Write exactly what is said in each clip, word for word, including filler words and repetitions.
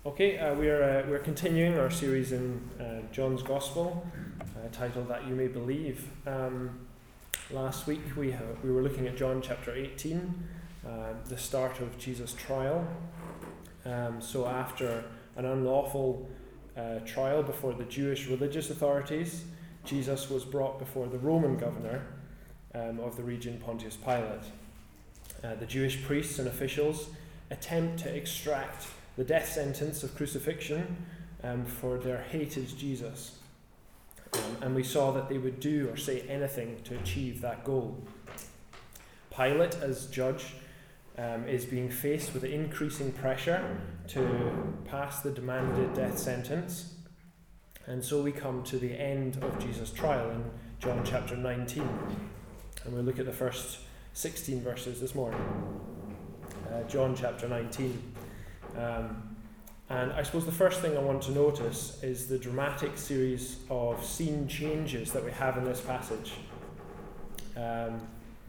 Okay, uh, we're uh, we're continuing our series in uh, John's Gospel, uh, titled "That You May Believe." Um, last week we ha- we were looking at John chapter eighteen, uh, the start of Jesus' trial. Um, so after an unlawful uh, trial before the Jewish religious authorities, Jesus was brought before the Roman governor um, of the region, Pontius Pilate. Uh, the Jewish priests and officials attempt to extract the death sentence of crucifixion um, for their hated Jesus. Um, and we saw that they would do or say anything to achieve that goal. Pilate, as judge, um, is being faced with increasing pressure to pass the demanded death sentence. And so we come to the end of Jesus' trial in John chapter nineteen. And we'll look at the first sixteen verses this morning. Uh, John chapter nineteen. Um, and I suppose the first thing I want to notice is the dramatic series of scene changes that we have in this passage um,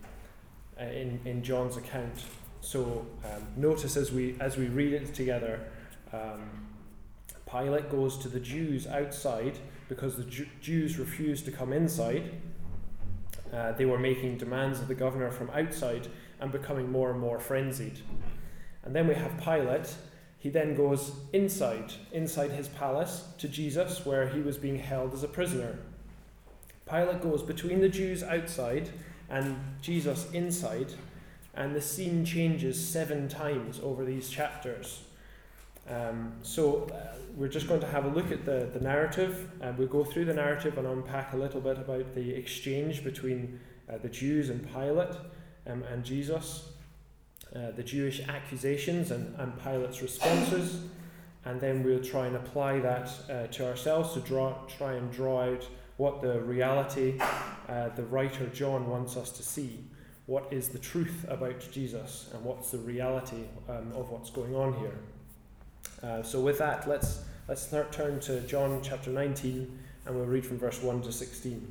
in, in John's account. So um, notice as we as we read it together, um, Pilate goes to the Jews outside because the Ju- Jews refused to come inside. Uh, they were making demands of the governor from outside and becoming more and more frenzied. And then we have Pilate. He then goes inside, inside his palace to Jesus, where he was being held as a prisoner. Pilate goes between the Jews outside and Jesus inside, and the scene changes seven times over these chapters. Um, so uh, we're just going to have a look at the, the narrative, and we'll go through the narrative and unpack a little bit about the exchange between uh, the Jews and Pilate um, and Jesus. Uh, the Jewish accusations and, and Pilate's responses, and then we'll try and apply that uh, to ourselves to draw, try and draw out what the reality uh, the writer John wants us to see. What is the truth about Jesus, and what's the reality um, of what's going on here? Uh, so with that, let's let's start, turn to John chapter nineteen, and we'll read from verse one to sixteen.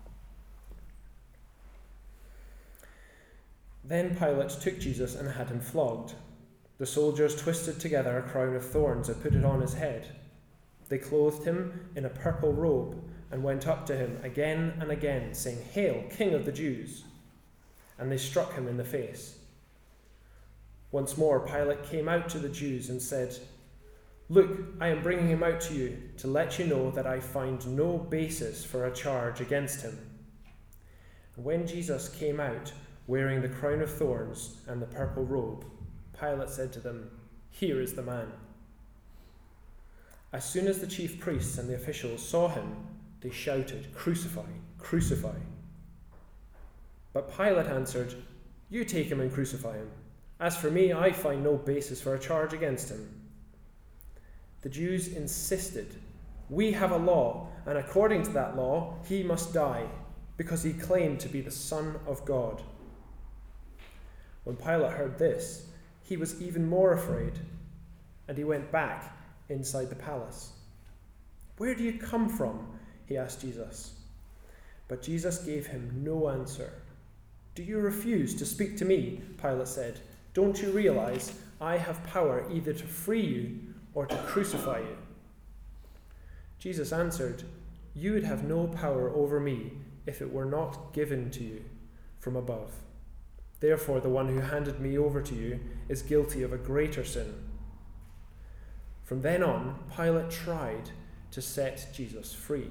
Then Pilate took Jesus and had him flogged. The soldiers twisted together a crown of thorns and put it on his head. They clothed him in a purple robe and went up to him again and again, saying, "Hail, King of the Jews!" And they struck him in the face. Once more Pilate came out to the Jews and said, "Look, I am bringing him out to you to let you know that I find no basis for a charge against him." And when Jesus came out, wearing the crown of thorns and the purple robe, Pilate said to them, "Here is the man." As soon as the chief priests and the officials saw him, they shouted, "Crucify, crucify." But Pilate answered, "You take him and crucify him. As for me, I find no basis for a charge against him." The Jews insisted, "We have a law, and according to that law, he must die, because he claimed to be the Son of God." When Pilate heard this, he was even more afraid, and he went back inside the palace. "Where do you come from?" he asked Jesus. But Jesus gave him no answer. "Do you refuse to speak to me?" Pilate said. "Don't you realize I have power either to free you or to crucify you?" Jesus answered, "You would have no power over me if it were not given to you from above. Therefore, the one who handed me over to you is guilty of a greater sin." From then on, Pilate tried to set Jesus free.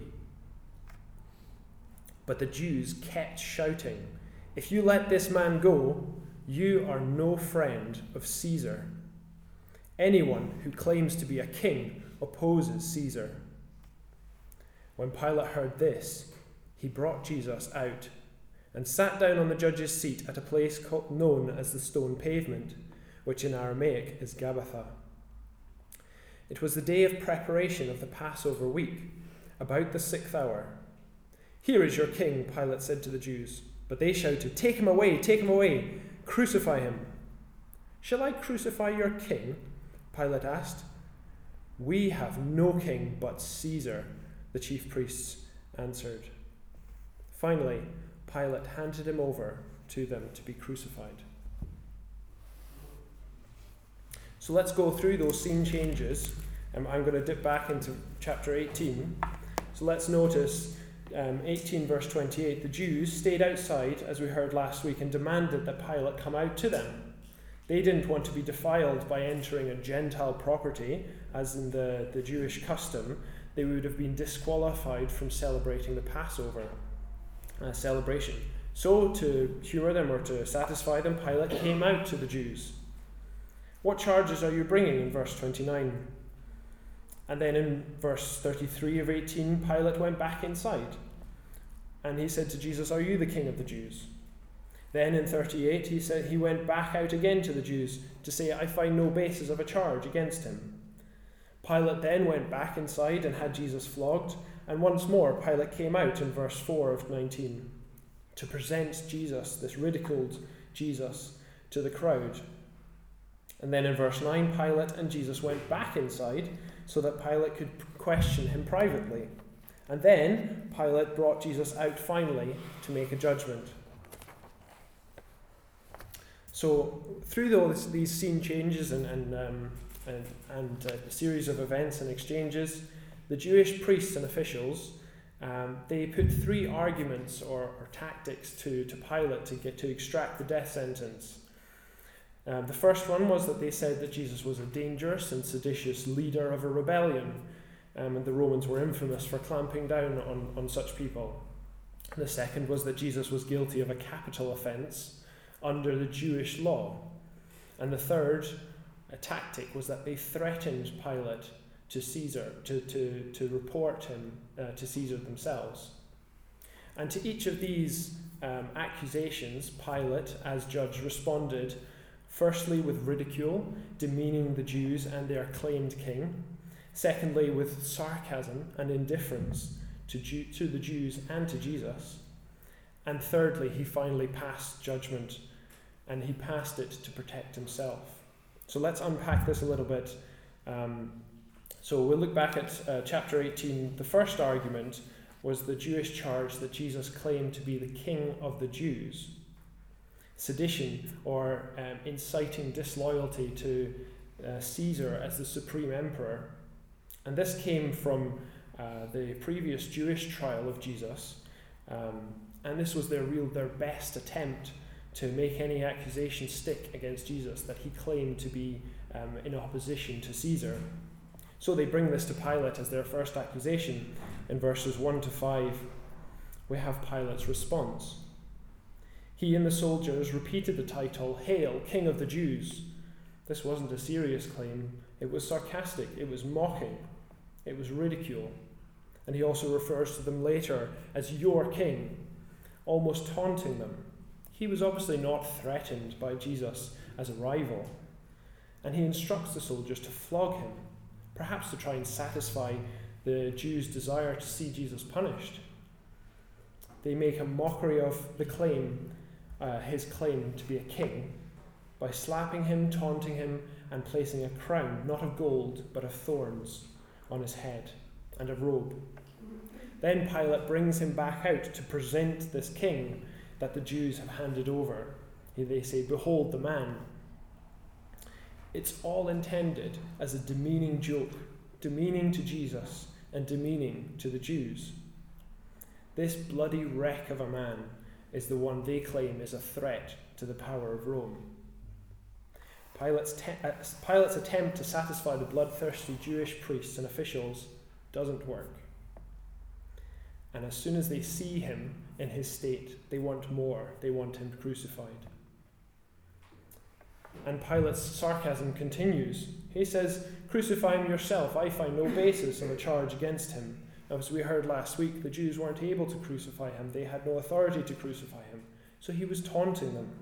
But the Jews kept shouting, "If you let this man go, you are no friend of Caesar. Anyone who claims to be a king opposes Caesar." When Pilate heard this, he brought Jesus out and sat down on the judge's seat at a place called, known as the Stone Pavement, which in Aramaic is Gabbatha. It was the day of preparation of the Passover week, about the sixth hour. "Here is your king," Pilate said to the Jews. But they shouted, "Take him away, take him away, crucify him." "Shall I crucify your king?" Pilate asked. "We have no king but Caesar," the chief priests answered. Finally, Pilate handed him over to them to be crucified. So let's go through those scene changes Um, I'm going to dip back into chapter eighteen. So let's notice um, eighteen verse twenty-eight. The Jews stayed outside, as we heard last week, and demanded that Pilate come out to them. They didn't want to be defiled by entering a Gentile property, as in the, the Jewish custom. They would have been disqualified from celebrating the Passover uh, celebration. So, to humour them or to satisfy them, Pilate came out to the Jews. What charges are you bringing, in verse twenty-nine? And then in verse thirty-three of eighteen, Pilate went back inside. And he said to Jesus, "Are you the king of the Jews?" Then in thirty-eight, he said he went back out again to the Jews to say, "I find no basis of a charge against him." Pilate then went back inside and had Jesus flogged. And once more, Pilate came out in verse four of nineteen to present Jesus, this ridiculed Jesus, to the crowd. And then in verse nine, Pilate and Jesus went back inside so that Pilate could question him privately. And then Pilate brought Jesus out finally to make a judgment. So through those, these scene changes and, and, um, and, and uh, a series of events and exchanges, the Jewish priests and officials, um, they put three arguments or, or tactics to, to Pilate to get to extract the death sentence. Um, the first one was that they said that Jesus was a dangerous and seditious leader of a rebellion, um, and the Romans were infamous for clamping down on, on such people. The second was that Jesus was guilty of a capital offence under the Jewish law. And the third a tactic was that they threatened Pilate to Caesar, to, to, to report him uh, to Caesar themselves. And to each of these um, accusations, Pilate, as judge, responded firstly with ridicule, demeaning the Jews and their claimed king. Secondly, with sarcasm and indifference to, Jew- to the Jews and to Jesus. And thirdly, he finally passed judgment, and he passed it to protect himself. So let's unpack this a little bit. Um, so we'll look back at uh, chapter eighteen. The first argument was the Jewish charge that Jesus claimed to be the king of the Jews. Sedition, or um, inciting disloyalty to uh, Caesar as the supreme emperor. And this came from uh, the previous Jewish trial of Jesus. Um, and this was their real, their best attempt to make any accusation stick against Jesus, that he claimed to be um, in opposition to Caesar. So they bring this to Pilate as their first accusation. In verses one to five, we have Pilate's response. He and the soldiers repeated the title, "Hail, King of the Jews." This wasn't a serious claim. It was sarcastic. It was mocking. It was ridicule. And he also refers to them later as your king, almost taunting them. He was obviously not threatened by Jesus as a rival. And he instructs the soldiers to flog him, perhaps to try and satisfy the Jews' desire to see Jesus punished. They make a mockery of the claim, uh, his claim to be a king, by slapping him, taunting him, and placing a crown, not of gold, but of thorns, on his head, and a robe. Then Pilate brings him back out to present this king that the Jews have handed over. They say, "Behold the man." It's all intended as a demeaning joke, demeaning to Jesus and demeaning to the Jews. This bloody wreck of a man is the one they claim is a threat to the power of Rome. Pilate's, te- uh, Pilate's attempt to satisfy the bloodthirsty Jewish priests and officials doesn't work. And as soon as they see him in his state, they want more. They want him crucified. And Pilate's sarcasm continues. He says, "Crucify him yourself. I find no basis of a charge against him." As we heard last week, the Jews weren't able to crucify him. They had no authority to crucify him. So he was taunting them.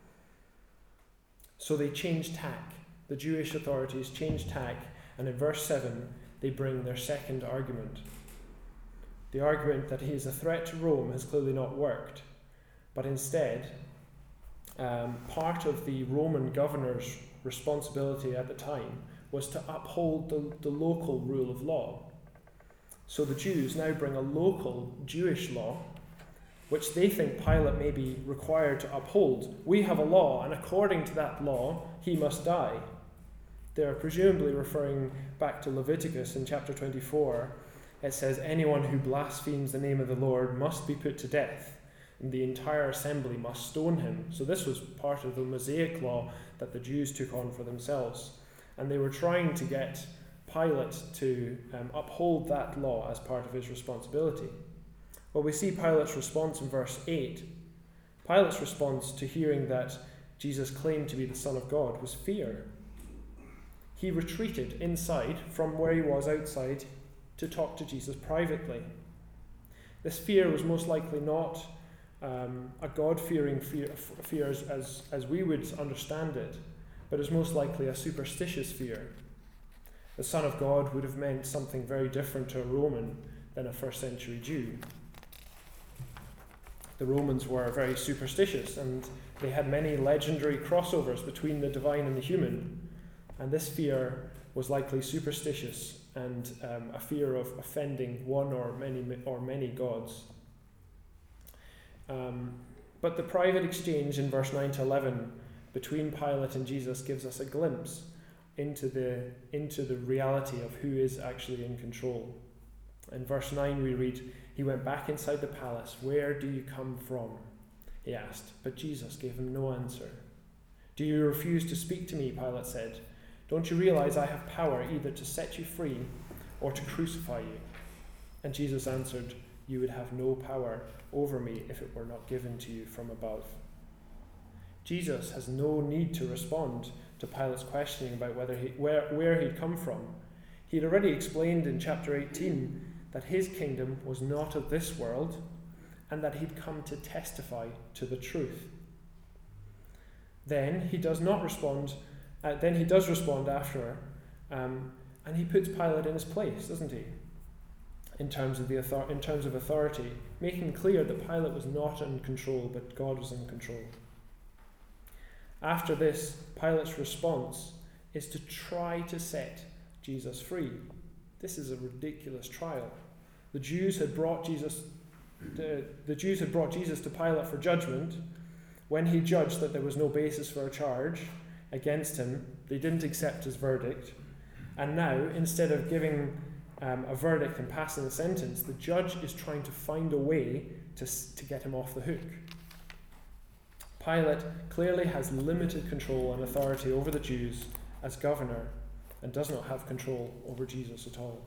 So they changed tack. The Jewish authorities changed tack, and in verse seven, they bring their second argument. The argument that he is a threat to Rome has clearly not worked, but instead, um, part of the Roman governor's responsibility at the time was to uphold the, the local rule of law. So the Jews now bring a local Jewish law, which they think Pilate may be required to uphold. We have a law, and according to that law, he must die. They're presumably referring back to Leviticus in chapter twenty-four. It says, anyone who blasphemes the name of the Lord must be put to death, and the entire assembly must stone him. So this was part of the Mosaic law that the Jews took on for themselves. And they were trying to get Pilate to um, uphold that law as part of his responsibility. Well, we see Pilate's response in verse eight. Pilate's response to hearing that Jesus claimed to be the Son of God was fear. He retreated inside from where he was outside to talk to Jesus privately. This fear was most likely not um, a God-fearing fear, fear as, as, as we would understand it, but is most likely a superstitious fear. The Son of God would have meant something very different to a Roman than a first century Jew. The Romans were very superstitious, and they had many legendary crossovers between the divine and the human, and this fear was likely superstitious and um, a fear of offending one or many or many gods. Um, but the private exchange in verse nine to eleven between Pilate and Jesus gives us a glimpse into the into the reality of who is actually in control. In verse nine we read, he went back inside the palace. Where do you come from? He asked, but Jesus gave him no answer. Do you refuse to speak to me? Pilate said. Don't you realize I have power either to set you free or to crucify you? And Jesus answered, you would have no power over me if it were not given to you from above. Jesus has no need to respond to Pilate's questioning about whether he, where, where he'd come from. He'd already explained in chapter eighteen that his kingdom was not of this world and that he'd come to testify to the truth. Then he does not respond Uh, then he does respond after, um, and he puts Pilate in his place, doesn't he? In terms of the author- in terms of authority, making clear that Pilate was not in control, but God was in control. After this, Pilate's response is to try to set Jesus free. This is a ridiculous trial. The Jews had brought Jesus. The, the Jews had brought Jesus to Pilate for judgment. When he judged that there was no basis for a charge against him, they didn't accept his verdict. And now, instead of giving um, a verdict and passing a sentence, the judge is trying to find a way to, to get him off the hook. Pilate clearly has limited control and authority over the Jews as governor and does not have control over Jesus at all.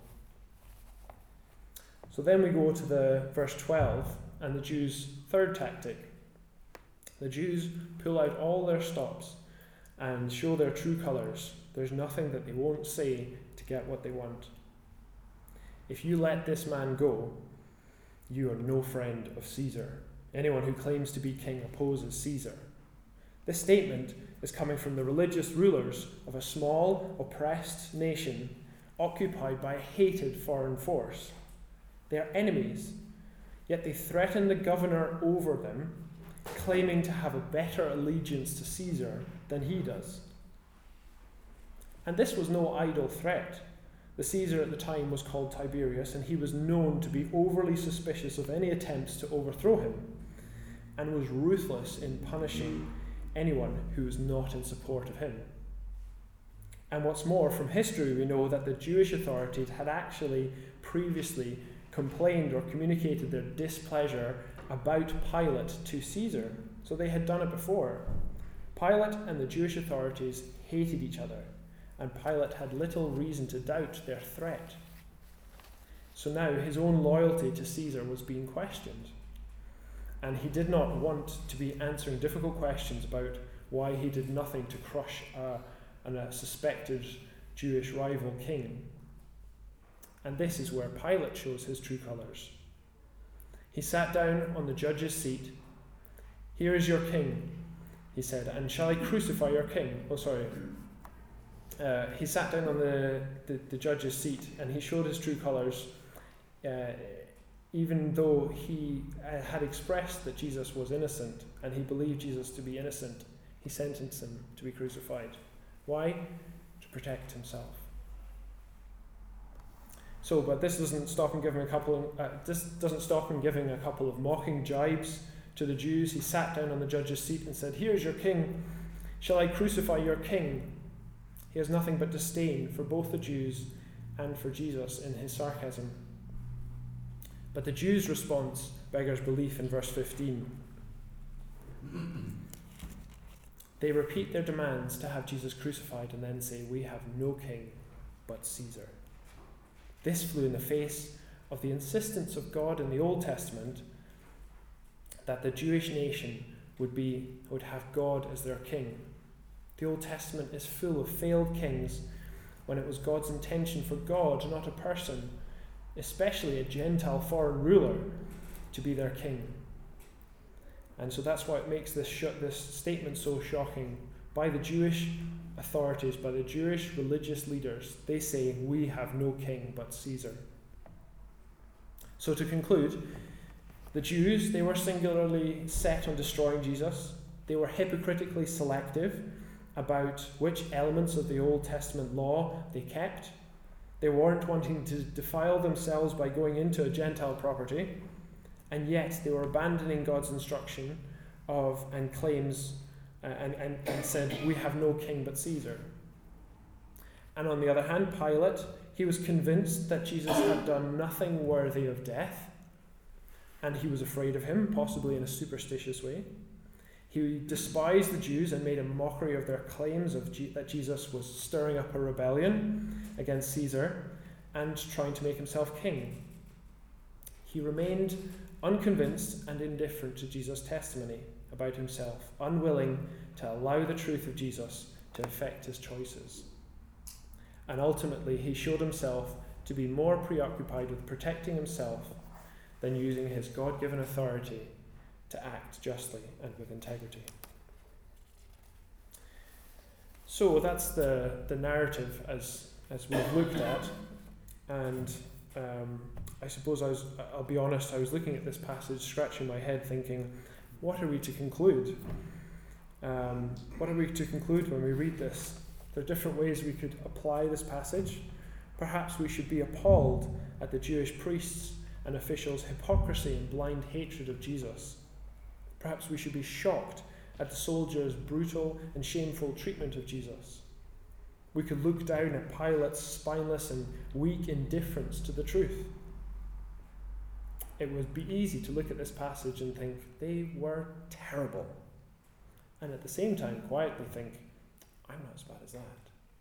So then we go to the verse twelve and the Jews' third tactic. The Jews pull out all their stops and show their true colours. There's nothing that they won't say to get what they want. If you let this man go, you are no friend of Caesar. Anyone who claims to be king opposes Caesar. This statement is coming from the religious rulers of a small, oppressed nation occupied by a hated foreign force. They are enemies, yet they threaten the governor over them, claiming to have a better allegiance to Caesar than he does. And this was no idle threat. The Caesar at the time was called Tiberius, and he was known to be overly suspicious of any attempts to overthrow him, and was ruthless in punishing anyone who was not in support of him. And what's more, from history we know that the Jewish authorities had actually previously complained or communicated their displeasure about Pilate to Caesar. So they had done it before. Pilate and the Jewish authorities hated each other, and Pilate had little reason to doubt their threat. So now his own loyalty to Caesar was being questioned, and he did not want to be answering difficult questions about why he did nothing to crush a, a suspected Jewish rival king. And this is where Pilate shows his true colours. He sat down on the judge's seat. "Here is your king," he said, "and shall I crucify your king?" Oh, sorry. Uh, he sat down on the, the, the judge's seat, and he showed his true colours, uh, even though he uh, had expressed that Jesus was innocent, and he believed Jesus to be innocent. He sentenced him to be crucified. Why? To protect himself. So, but this doesn't stop him giving a couple. Of, uh, this doesn't stop him giving a couple of mocking jibes to the Jews. He sat down on the judge's seat and said, "Here is your king. Shall I crucify your king?" He has nothing but disdain for both the Jews and for Jesus in his sarcasm. But the Jews' response beggars belief in verse fifteen. They repeat their demands to have Jesus crucified and then say, "We have no king but Caesar." This flew in the face of the insistence of God in the Old Testament that the Jewish nation would be would have God as their king. The Old Testament is full of failed kings when it was God's intention for God, not a person, especially a Gentile foreign ruler, to be their king. And so that's why it makes this sh- this statement so shocking. By the Jewish authorities, by the Jewish religious leaders, they say, "We have no king but Caesar." So to conclude, the Jews, they were singularly set on destroying Jesus. They were hypocritically selective about which elements of the Old Testament law they kept. They weren't wanting to defile themselves by going into a Gentile property, and yet they were abandoning God's instruction of and claims uh, and, and, and said, "We have no king but Caesar." And on the other hand, Pilate, he was convinced that Jesus had done nothing worthy of death, and he was afraid of him, possibly in a superstitious way. He despised the Jews and made a mockery of their claims of G- that Jesus was stirring up a rebellion against Caesar and trying to make himself king. He remained unconvinced and indifferent to Jesus' testimony about himself, unwilling to allow the truth of Jesus to affect his choices. And ultimately, he showed himself to be more preoccupied with protecting himself than using his God-given authority to act justly and with integrity. So that's the, the narrative as, as we've looked at. And um, I suppose I was, I'll be honest, I was looking at this passage, scratching my head, thinking, what are we to conclude? Um, what are we to conclude when we read this? There are different ways we could apply this passage. Perhaps we should be appalled at the Jewish priests and officials' hypocrisy and blind hatred of Jesus. Perhaps we should be shocked at the soldiers' brutal and shameful treatment of Jesus. We could look down at Pilate's spineless and weak indifference to the truth. It would be easy to look at this passage and think they were terrible, and at the same time quietly think, I'm not as bad as that.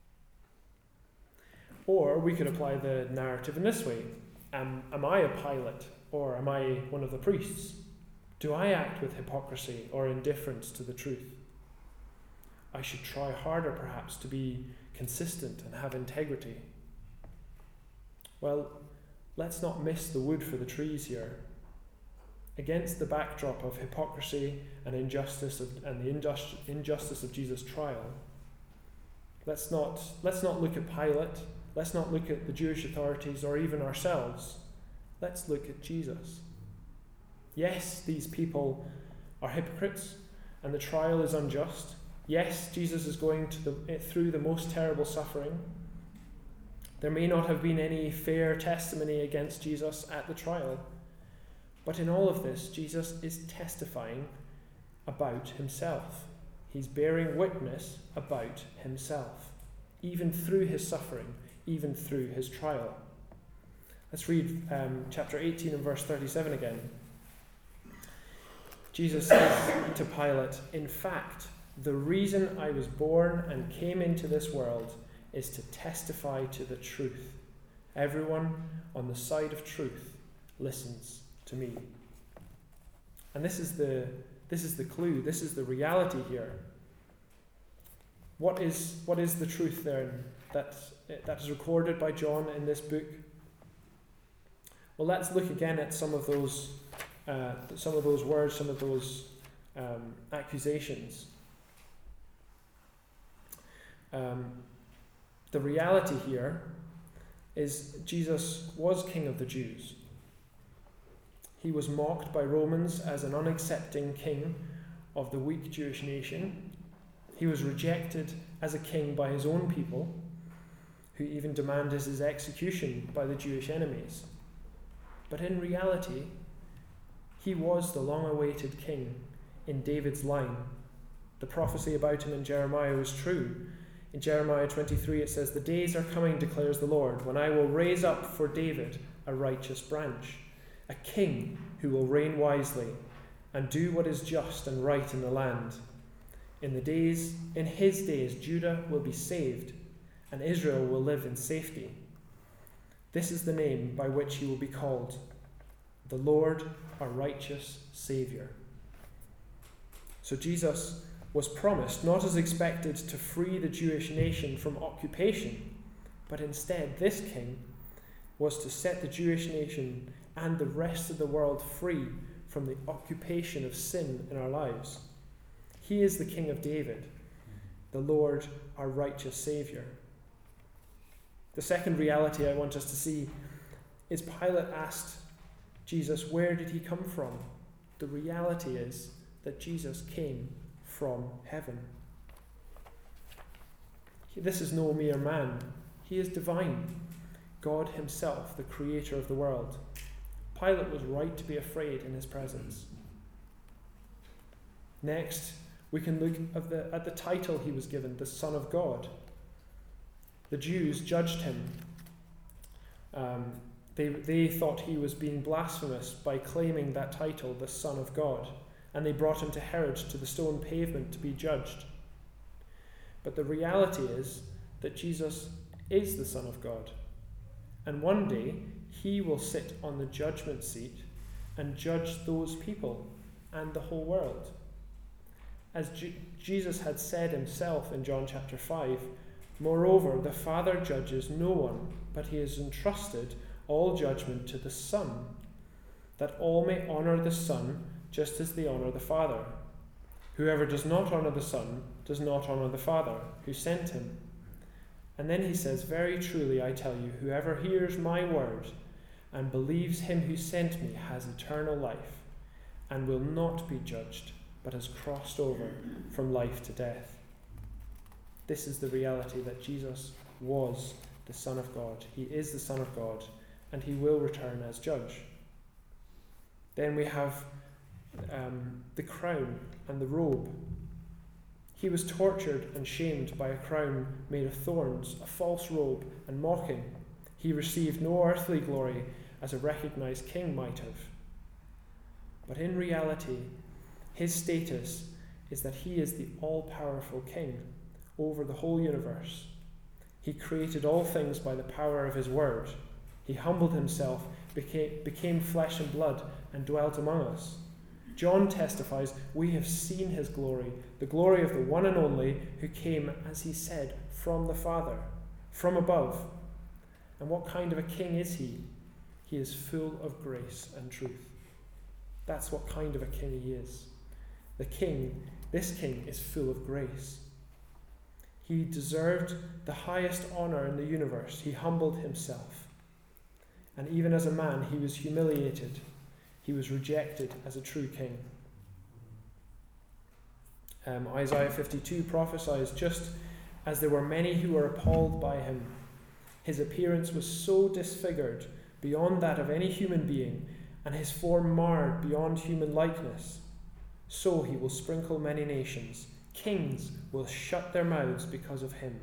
Or we could apply the narrative in this way. Am, am I a Pilate, or am I one of the priests? Do I act with hypocrisy or indifference to the truth? I should try harder, perhaps, to be consistent and have integrity. Well, let's not miss the wood for the trees here. Against the backdrop of hypocrisy and injustice of, and the injust, injustice of Jesus' trial, let's not, let's not look at Pilate, let's not look at the Jewish authorities or even ourselves. Let's look at Jesus. Yes, these people are hypocrites and the trial is unjust. Yes, Jesus is going to the, through the most terrible suffering. There may not have been any fair testimony against Jesus at the trial, but in all of this, Jesus is testifying about himself. He's bearing witness about himself, even through his suffering, even through his trial. Let's read um, chapter eighteen and verse thirty-seven again. Jesus says to Pilate, "In fact, the reason I was born and came into this world is to testify to the truth. Everyone on the side of truth listens to me." And this is the this is the clue. This is the reality here. What is what is the truth then that that is recorded by John in this book? Well, let's look again at some of those uh, some of those words, some of those um, accusations. Um, the reality here is Jesus was King of the Jews. He was mocked by Romans as an unaccepting king of the weak Jewish nation. He was rejected as a king by his own people, who even demanded his execution by the Jewish enemies. But in reality, he was the long-awaited king in David's line. The prophecy about him in Jeremiah was true. In Jeremiah twenty-three it says, "The days are coming, declares the Lord, when I will raise up for David a righteous branch, a king who will reign wisely and do what is just and right in the land. In the days, in his days, Judah will be saved, and Israel will live in safety. This is the name by which he will be called, the Lord, our righteous Saviour." So Jesus was promised not as expected to free the Jewish nation from occupation, but instead this king was to set the Jewish nation and the rest of the world free from the occupation of sin in our lives. He is the King of David, the Lord, our righteous Saviour. The second reality I want us to see is Pilate asked Jesus, where did he come from? The reality is that Jesus came from heaven. This is no mere man. He is divine, God himself, the creator of the world. Pilate was right to be afraid in his presence. Next, we can look at the, at the title he was given, the Son of God. The Jews judged him. Um, they, they thought he was being blasphemous by claiming that title, the Son of God, and they brought him to Herod to the stone pavement to be judged. But the reality is that Jesus is the Son of God, and one day he will sit on the judgment seat and judge those people and the whole world. As G- Jesus had said himself in John chapter five, "Moreover, the Father judges no one, but he has entrusted all judgment to the Son, that all may honour the Son just as they honour the Father. Whoever does not honour the Son does not honour the Father who sent him." And then he says, "Very truly I tell you, whoever hears my word and believes him who sent me has eternal life, and will not be judged, but has crossed over from life to death." This is the reality that Jesus was the Son of God. He is the Son of God, and he will return as judge. Then we have um, the crown and the robe. He was tortured and shamed by a crown made of thorns, a false robe, and mocking. He received no earthly glory as a recognized king might have. But in reality, his status is that he is the all-powerful king over the whole universe. He created all things by the power of his word. He humbled himself, became, became flesh and blood, and dwelt among us. John testifies, "We have seen his glory, the glory of the one and only who came, as he said, from the Father, from above." And what kind of a king is he? He is full of grace and truth. That's what kind of a king he is. The king, this king, is full of grace. He deserved the highest honour in the universe. He humbled himself. And even as a man, he was humiliated. He was rejected as a true king. Um, Isaiah fifty-two prophesies, "Just as there were many who were appalled by him, his appearance was so disfigured beyond that of any human being, and his form marred beyond human likeness. So he will sprinkle many nations. Kings will shut their mouths because of him."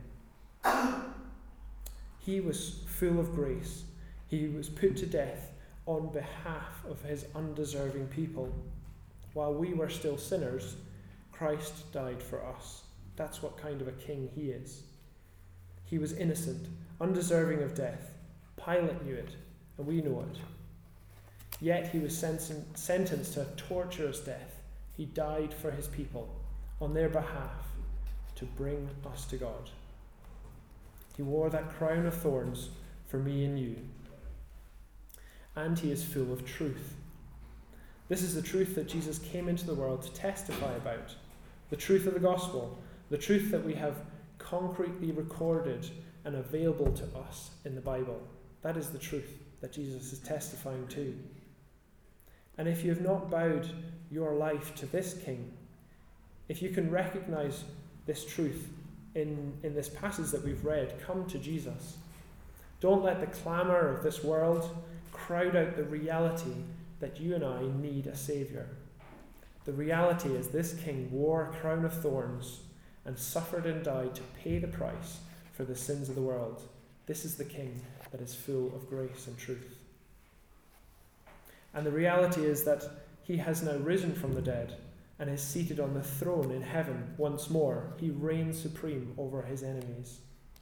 He was full of grace. He was put to death on behalf of his undeserving people. While we were still sinners, Christ died for us. That's what kind of a king he is. He was innocent, undeserving of death. Pilate knew it, and we know it. Yet he was sen- sentenced to a torturous death. He died for his people, on their behalf, to bring us to God. He wore that crown of thorns for me and you. And he is full of truth. This is the truth that Jesus came into the world to testify about. The truth of the gospel. The truth that we have concretely recorded and available to us in the Bible. That is the truth that Jesus is testifying to. And if you have not bowed your life to this King, if you can recognize this truth in, in this passage that we've read, come to Jesus. Don't let the clamour of this world crowd out the reality that you and I need a Saviour. The reality is this King wore a crown of thorns and suffered and died to pay the price for the sins of the world. This is the King that is full of grace and truth. And the reality is that he has now risen from the dead and is seated on the throne in heaven once more. He reigns supreme over his enemies.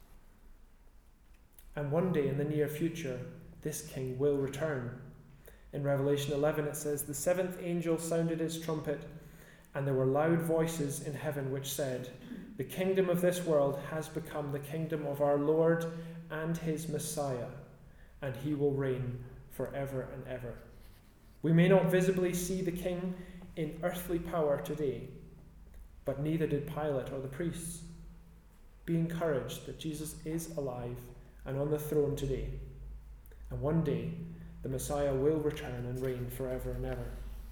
And one day in the near future, this King will return. In Revelation eleven it says, "The seventh angel sounded his trumpet, and there were loud voices in heaven which said, 'The kingdom of this world has become the kingdom of our Lord and his Messiah, and he will reign forever and ever.'" We may not visibly see the King in earthly power today, but neither did Pilate or the priests. Be encouraged that Jesus is alive and on the throne today, and one day the Messiah will return and reign forever and ever.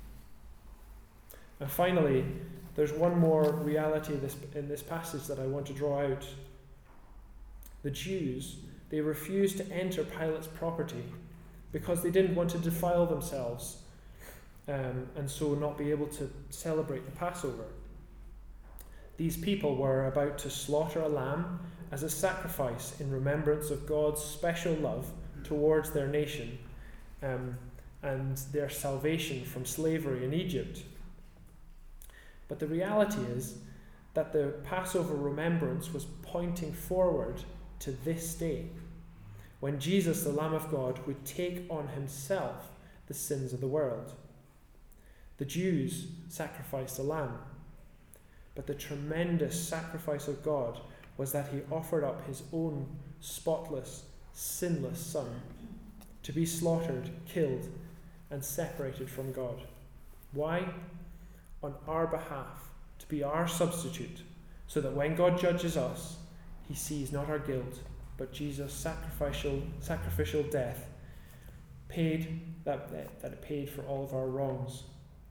And finally, there's one more reality in this passage that I want to draw out. The Jews, they refused to enter Pilate's property because they didn't want to defile themselves um, and so not be able to celebrate the Passover. These people were about to slaughter a lamb as a sacrifice in remembrance of God's special love towards their nation um, and their salvation from slavery in Egypt. But the reality is that the Passover remembrance was pointing forward to this day, when Jesus, the Lamb of God, would take on himself the sins of the world. The Jews sacrificed a lamb, but the tremendous sacrifice of God was that he offered up his own spotless, sinless Son to be slaughtered, killed, and separated from God. Why? On our behalf, to be our substitute, so that when God judges us, he sees not our guilt, but Jesus' sacrificial sacrificial death paid that, that, that it paid for all of our wrongs.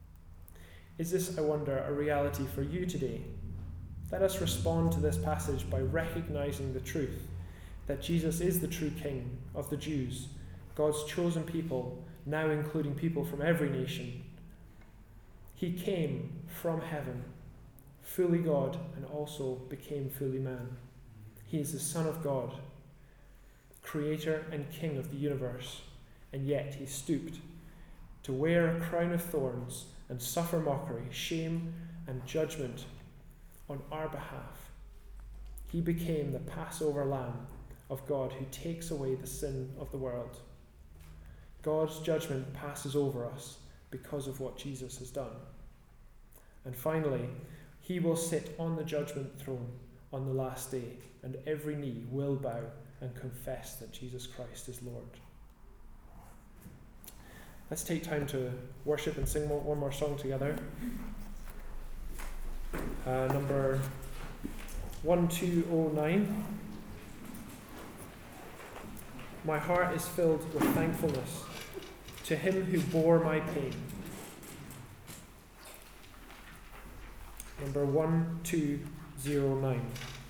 Is this, I wonder, a reality for you today? Let us respond to this passage by recognizing the truth that Jesus is the true King of the Jews, God's chosen people, now including people from every nation. He came from heaven, fully God, and also became fully man. He is the Son of God, Creator and King of the universe, and yet he stooped to wear a crown of thorns and suffer mockery, shame, and judgment on our behalf. He became the Passover Lamb of God who takes away the sin of the world. God's judgment passes over us because of what Jesus has done. And finally, he will sit on the judgment throne on the last day, and every knee will bow and confess that Jesus Christ is Lord. Let's take time to worship and sing one more song together. Uh, number one two oh nine. My heart is filled with thankfulness to him who bore my pain. Number one two oh nine.